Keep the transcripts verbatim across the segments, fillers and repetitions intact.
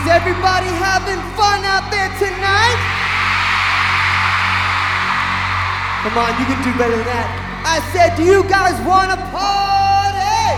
Everybody having fun out there tonight? Come on, you can do better than that. I said, do you guys want to party?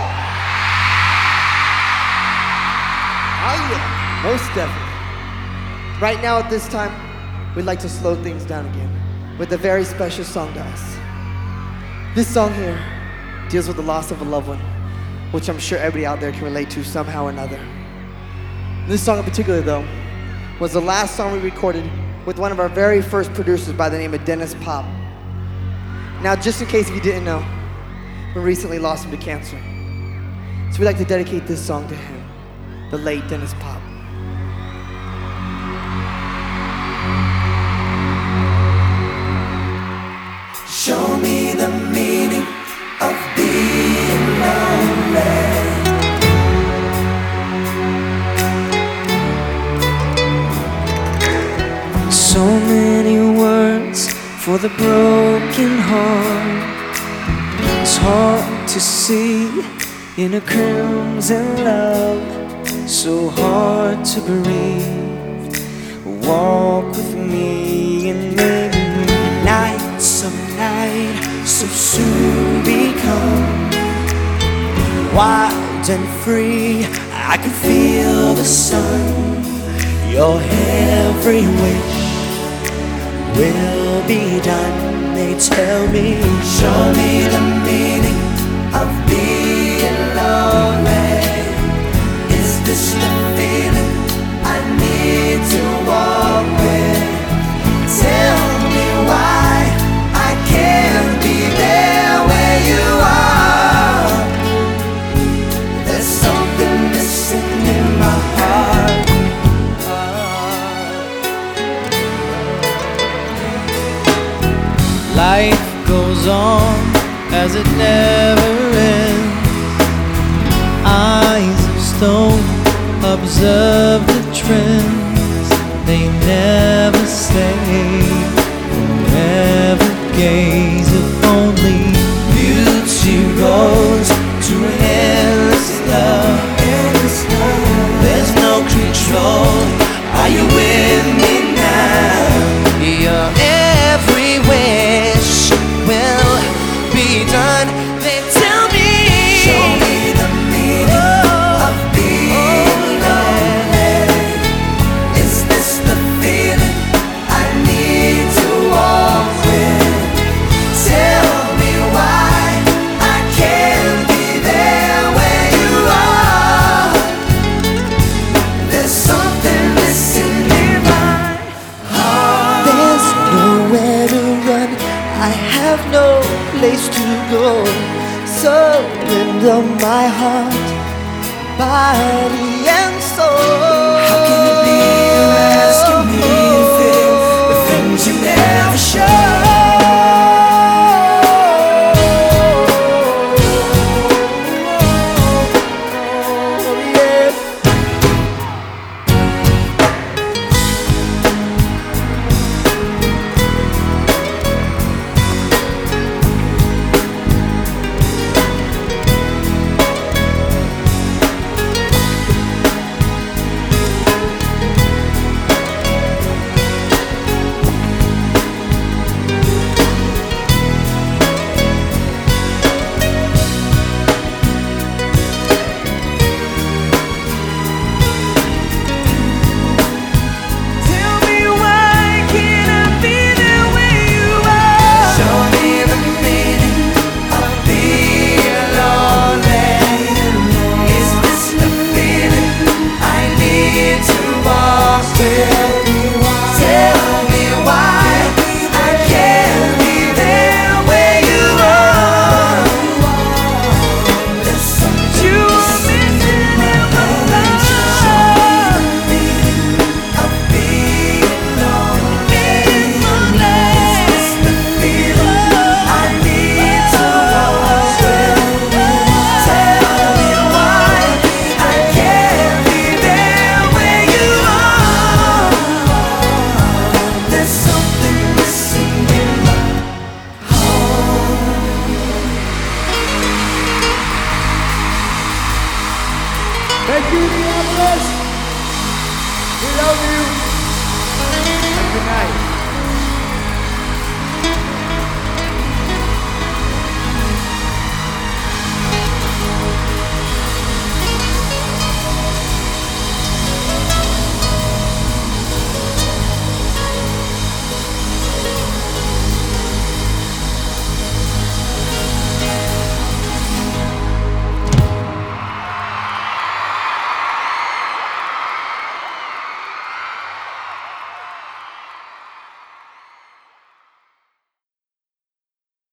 Oh yeah, most definitely. Right now at this time, we'd like to slow things down again with a very special song to us. This song here deals with the loss of a loved one, which I'm sure everybody out there can relate to somehow or another. This song in particular, though, was the last song we recorded with one of our very first producers by the name of Dennis Pop. Now, just in case if you didn't know, we recently lost him to cancer. So we'd like to dedicate this song to him, the late Dennis Pop. Show me the meaning of being lonely. So many words for the broken heart. It's hard to see in a crimson love, so hard to breathe. Walk with me and maybe nights of night so soon become wild and free. I can feel the sun, your every wish will be done. They tell me, show me the meaning of being lonely. Is this the feeling I need to walk with? Tell me why I can't be there where you are. There's something missing in my heart. Life goes on as it never ends. Eyes of stone observe the trends. They never stay, forever gaze. If only beauty goes to endless love. There's no control. Are you with me now? You're everywhere. Will be done. They tell me, show me the meaning oh, of being lonely. Is this the feeling I need to walk with? Tell me why I can't be there where you are. There's something missing in my heart. There's nowhere to run, I have no place to go. Surrender my heart, body and soul. How can